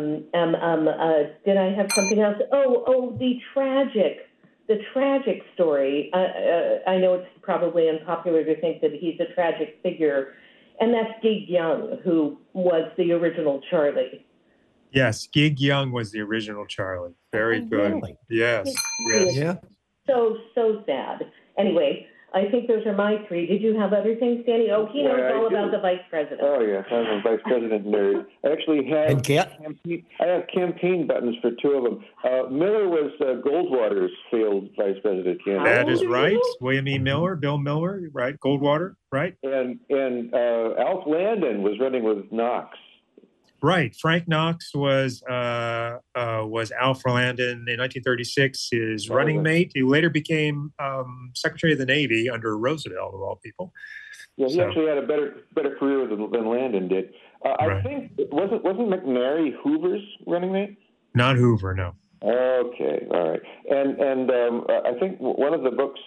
I have something else? Oh, the tragic story. I know it's probably unpopular to think that he's a tragic figure, and that's Gig Young, who was the original Charlie. Yes, Gig Young was the original Charlie. Very good. Really? Yes. Yes. Yeah. So sad. Anyway, I think those are my three. Did you have other things, Danny? Oh, he knows all about the vice president. Oh, yeah, I'm a vice president nerd. I actually have And Kat? I have campaign buttons for two of them. Miller was Goldwater's failed vice president candidate. That is right. William E. Miller, Bill Miller, right? Goldwater, right? And Alf Landon was running with Knox. Right. Frank Knox was Alf Landon in 1936, his running mate. He later became Secretary of the Navy under Roosevelt, of all people. Yeah, he actually had a better career than Landon did. I Right. think wasn't McNary Hoover's running mate? Not Hoover, no. Okay, all right. And I think one of the books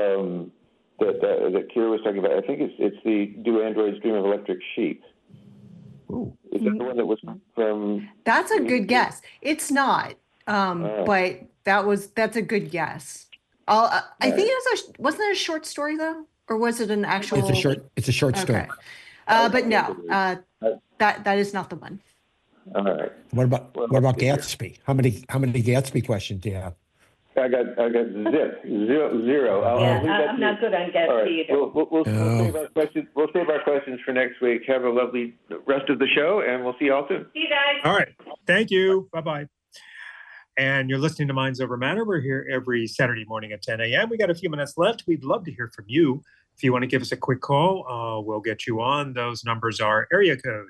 that Kira was talking about, I think it's the Do Androids Dream of Electric Sheep? Ooh. Is that the one that was from? That's a good guess. It's not, but that's a good guess. I think it wasn't it a short story though, or was it an actual? It's a short story. Okay. But no, that is not the one. All right. What about Gatsby? How many Gatsby questions do you have? I got zero. I'm not good on Gatsby All right. either. We'll save our questions. We'll save our questions for next week. Have a lovely rest of the show, and we'll see you all soon. See you guys. All right. Thank you. Bye-bye. And you're listening to Minds Over Matter. We're here every Saturday morning at 10 a.m. We got a few minutes left. We'd love to hear from you. If you want to give us a quick call, we'll get you on. Those numbers are area code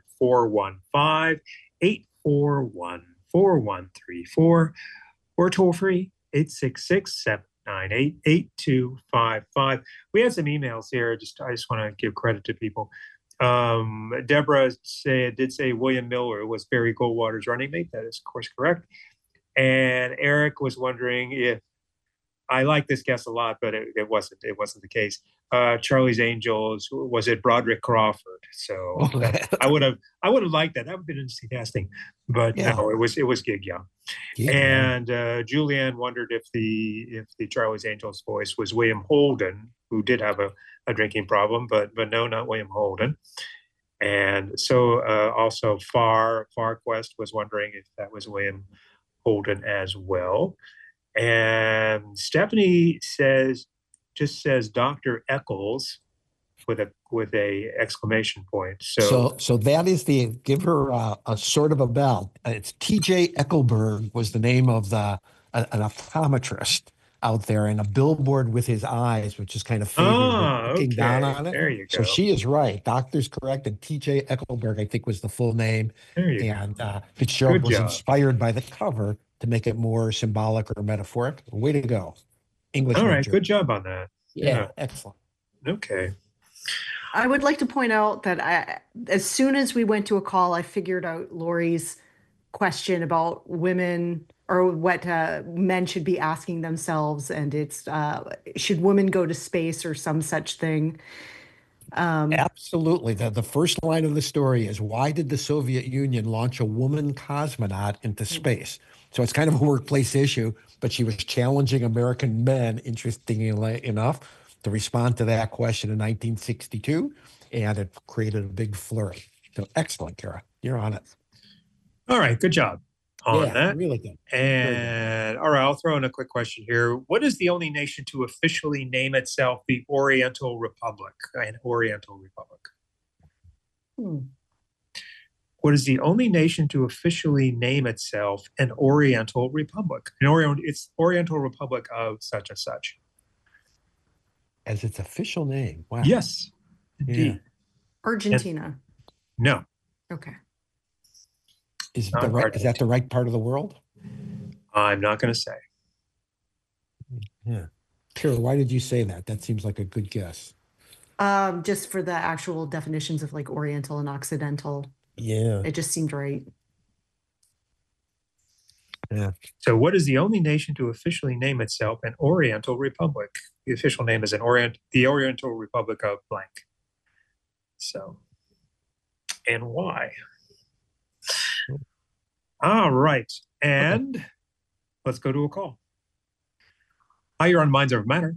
415-841-4134 or toll free 866-7 888-998-8255. We had some emails here. I just want to give credit to people. Deborah did say William Miller was Barry Goldwater's running mate. That is, of course, correct. And Eric was wondering if, I like this guess a lot, but it wasn't the case. Charlie's Angels, was it Broderick Crawford? So I would have liked that. That would have been interesting casting, but no, it was Gig Young. And Julianne wondered if the Charlie's Angels voice was William Holden, who did have a drinking problem, but no, not William Holden. And so also Far Quest was wondering if that was William Holden as well. And Stephanie says Dr. Eccles with a exclamation point. So that is give her a sort of a bell. It's T.J. Eckelberg was the name of an optometrist out there, and a billboard with his eyes, which is kind of faded, looking down on it. There you go. So she is right. Doctor's correct. And T.J. Eckelberg, I think, was the full name. There you go. Fitzgerald was inspired by the cover to make it more symbolic or metaphoric. Way to go. English. All right. Good job on that. Yeah. Excellent. Okay. I would like to point out that as soon as we went to a call, I figured out Lori's question about women or what men should be asking themselves. And it's, should women go to space or some such thing? Absolutely. The first line of the story is, why did the Soviet Union launch a woman cosmonaut into space? So it's kind of a workplace issue, but she was challenging American men, interestingly enough, to respond to that question in 1962, and it created a big flurry. So excellent, Kara. You're on it. All right. Good job on that. Really good. And all right, I'll throw in a quick question here. What is the only nation to officially name itself the Oriental Republic? An Oriental Republic. What is the only nation to officially name itself an Oriental Republic? It's Oriental Republic of such and such. As its official name. Wow. Yes, indeed. Yeah. Argentina. No. Okay. Is that the right part of the world? I'm not going to say. Yeah. Kira, why did you say that? That seems like a good guess. Just for the actual definitions of like Oriental and Occidental. Yeah. It just seemed right. Yeah. So what is the only nation to officially name itself an Oriental Republic? The official name is the Oriental Republic of blank. So, and why? All right. And let's go to a call. Hi, you're on Minds Over Matter.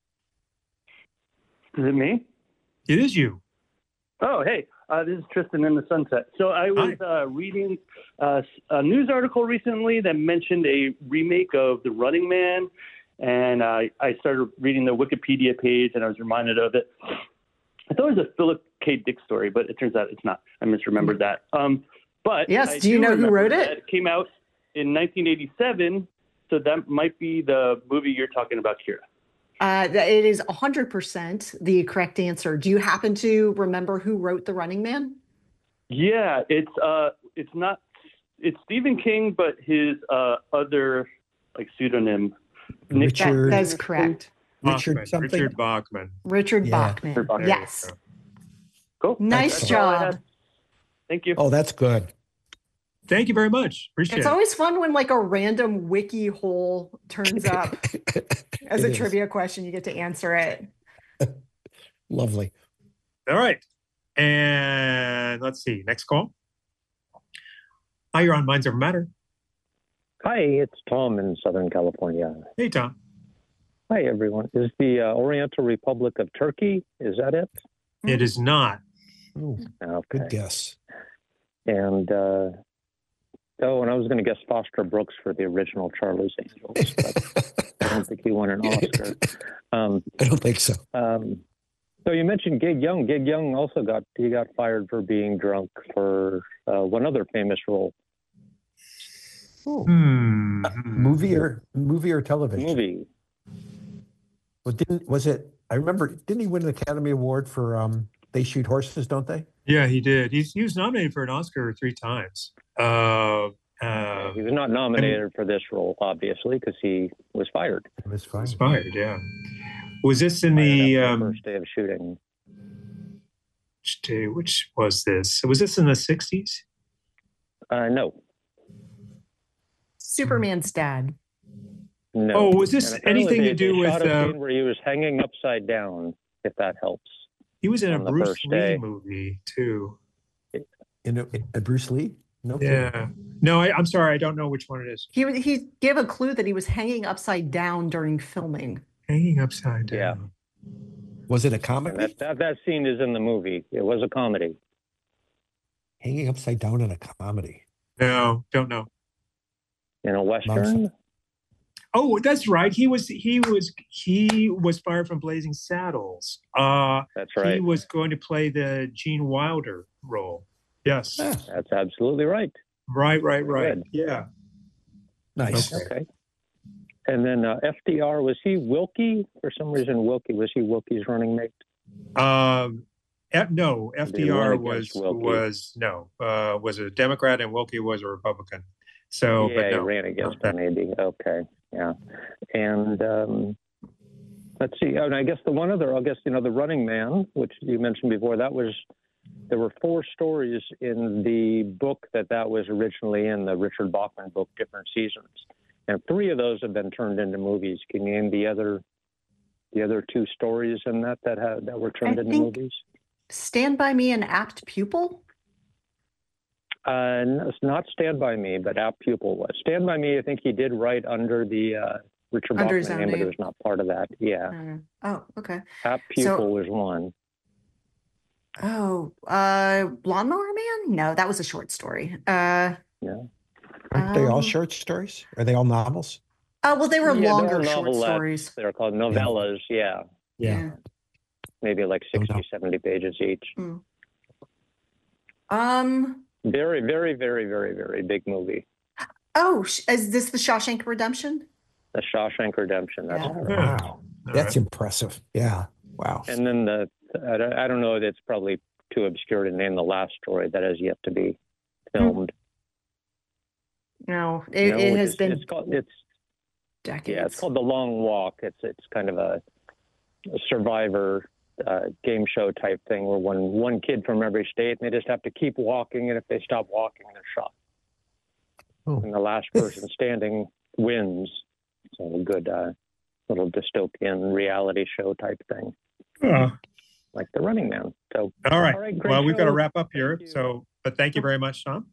Is it me? It is you. Oh, hey. This is Tristan in the Sunset. So I was reading a news article recently that mentioned a remake of The Running Man, and I started reading the Wikipedia page, and I was reminded of it. I thought it was a Philip K. Dick story, but it turns out it's not. I misremembered that. But yes, do you know who wrote it? It came out in 1987, so that might be the movie you're talking about, Kira. It is 100% the correct answer. Do you happen to remember who wrote The Running Man? Yeah, it's Stephen King, but his other pseudonym. Richard. That's correct. Richard Bachman. Richard Bachman. Yes. Cool. Nice job. Thank you. Oh, that's good. Thank you very much. Appreciate it. It's always fun when like a random wiki hole turns up as a trivia question. You get to answer it. Lovely. All right. And let's see. Next call. Hi, you're on Minds Over Matter. Hi, it's Tom in Southern California. Hey, Tom. Hi, everyone. Is the Oriental Republic of Turkey, is that it? It is not. Ooh, okay. Good guess. And and I was going to guess Foster Brooks for the original Charlie's Angels, but I don't think he won an Oscar. I don't think so. So you mentioned Gig Young. Gig Young also got fired for being drunk for one other famous role. Movie or television? Movie. Well, didn't he win an Academy Award for They Shoot Horses, don't they? Yeah, he did. He was nominated for an Oscar 3 times. He was not nominated for this role, obviously, because he was fired. He was fired. Was fired, yeah. Was this in Fired the after first day of shooting? which was this? Was this in the 60s? No. Superman's dad. No. Oh, was this And apparently anything to they do with? shot a scene where he was hanging upside down, if that helps. He was in a on the Bruce first Lee day. movie too. In a Bruce Lee? No. kidding. Yeah. No, I'm sorry. I don't know which one it is. He gave a clue that he was hanging upside down during filming. Hanging upside down. Yeah. Was it a And comedy? that scene is in the movie. It was a comedy. Hanging upside down in a comedy. No, don't know. In a Western? Oh, that's right. He was fired from Blazing Saddles. That's right. He was going to play the Gene Wilder role. Yes. That's absolutely right. Right. Good. Yeah. Nice. Okay. And then FDR, was he Wilkie? For some reason, was he Wilkie's running mate? No, They won FDR against Wilkie. was a Democrat and Wilkie was a Republican. So, yeah, but no. he ran against him, maybe. Okay, yeah. And let's see. And I guess the Running Man, which you mentioned before, there were 4 stories in the book that was originally in, the Richard Bachman book, Different Seasons. And 3 of those have been turned into movies. Can you name the other 2 stories in that were turned into movies? Stand By Me and Apt Pupil? No, it's not Stand By Me, but Apt Pupil was. Stand By Me, I think he did write under the Richard Under his Bachman own name, but it name. was not part of that. Yeah. Oh, okay. Apt Pupil was one. Oh, Lawnmower Man? No, that was a short story. Yeah. Aren't they all short stories? Are they all novels? Well, they were Yeah, longer they're all short novelettes. stories. They're called novellas, yeah. Yeah. Maybe like 60, 70 pages each. Very, very, very, very, very big movie. Oh, is this The Shawshank Redemption? The Shawshank Redemption. That's Yeah. correct. Wow. That's impressive. Yeah. Wow. And then I don't know, it's probably too obscure to name the last story that has yet to be filmed. No, it has been It's decades. Yeah, it's called The Long Walk. It's kind of a Survivor game show type thing where one kid from every state, and they just have to keep walking, and if they stop walking, they're shot. Oh. And the last person standing wins. So a good little dystopian reality show type thing, like The Running Man. So All right. great Well, we've got to show. wrap up here. So, but thank you very much, Tom.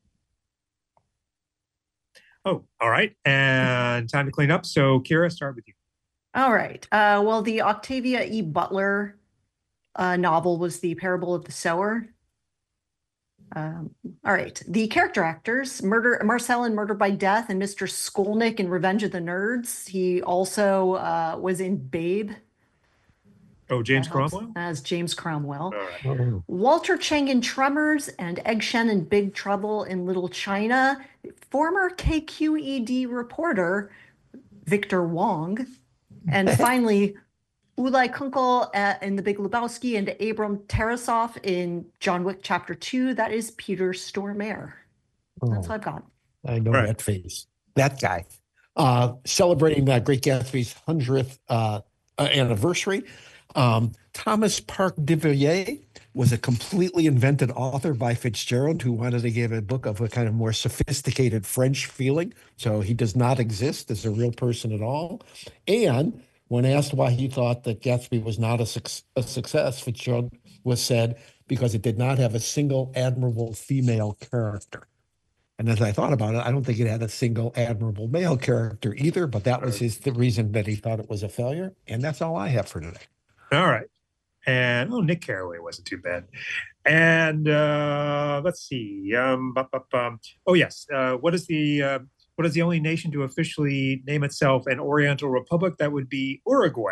Oh, all right. And time to clean up. So, Kira, start with you. All right. Well, the Octavia E. Butler novel was The Parable of the Sower. All right. The character actors, Marcel in Murder by Death and Mr. Skolnick in Revenge of the Nerds. He also was in Babe. Oh, James That helps. Cromwell? As James Cromwell. All right. Walter Chang in Tremors and Egg Shen in Big Trouble in Little China. Former KQED reporter Victor Wong. And finally, Ulai Kunkel in The Big Lebowski and Abram Tarasov in John Wick Chapter 2. That is Peter Stormare. That's what I've got. I know that face. That guy. Celebrating Great Gatsby's 100th anniversary. Thomas Park de Villiers was a completely invented author by Fitzgerald who wanted to give a book of a kind of more sophisticated French feeling. So he does not exist as a real person at all. And when asked why he thought that Gatsby was not a success, Fitzgerald said because it did not have a single admirable female character. And as I thought about it, I don't think it had a single admirable male character either, but that was the reason that he thought it was a failure. And that's all I have for today. All right. And Nick Carraway wasn't too bad. And let's see. Oh yes. What is the only nation to officially name itself an Oriental Republic? That would be Uruguay.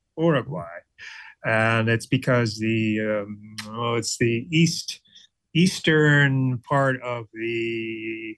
And it's because it's the eastern part of the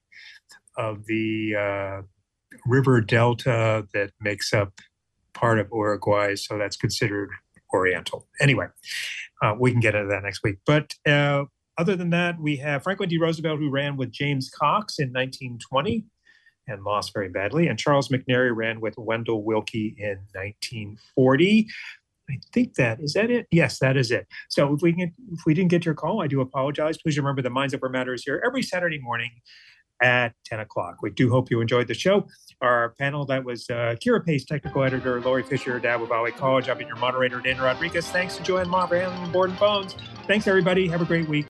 river delta that makes up part of Uruguay, so that's considered Oriental. Anyway, we can get into that next week. But Other than that, we have Franklin D. Roosevelt, who ran with James Cox in 1920 and lost very badly. And Charles McNary ran with Wendell Willkie in 1940. I think is that it? Yes, that is it. So if we didn't get your call, I do apologize. Please remember the Minds Over Matter is here every Saturday morning at 10 o'clock. We do hope you enjoyed the show. Our panel, that was Kira Pace, technical editor, Lori Fisher, Dabo Valley College. I've been your moderator, Dana Rodriguez. Thanks to Joanne Moran, Board and Phones. Thanks, everybody. Have a great week.